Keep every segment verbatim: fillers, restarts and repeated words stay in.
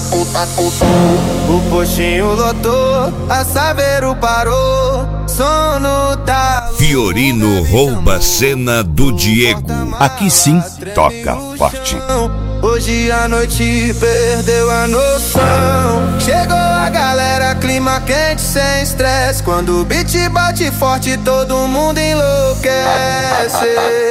O postinho lotou, a Saveiro parou, sono tá. Fiorino rouba a cena do Diego. Aqui sim, toca forte. Hoje a noite perdeu a noção. Chegou a galera, clima quente sem estresse. Quando o beat bate forte, todo mundo enlouquece.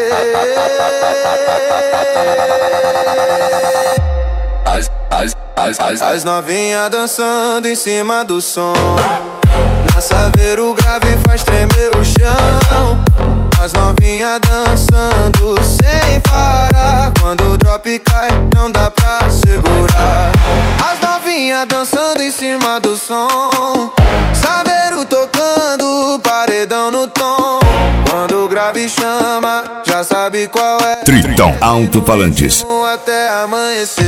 As, as, as, as, as novinhas dançando em cima do som. Na Saveiro o grave faz tremer o chão. As novinhas dançando sem parar. Quando o drop cai, não dá pra segurar. As novinhas dançando em cima do som. Saveiro tocando, paredão no tom. Quando o grave chama, já sabe qual é. Tritão Alto-Falantes. Até amanhecer.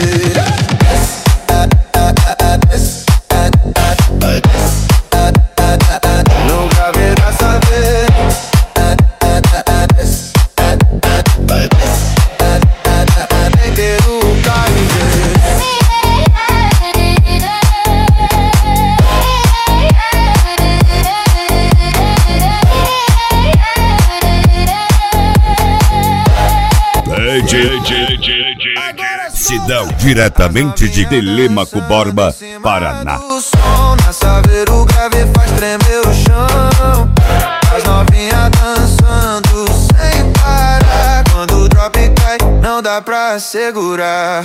No grave da Saveiro. Cidão diretamente de Telêmaco Borba, Paraná. Na Saveiro o grave faz tremer o chão. As novinhas dançando sem parar. Quando o drop cai, não dá pra segurar.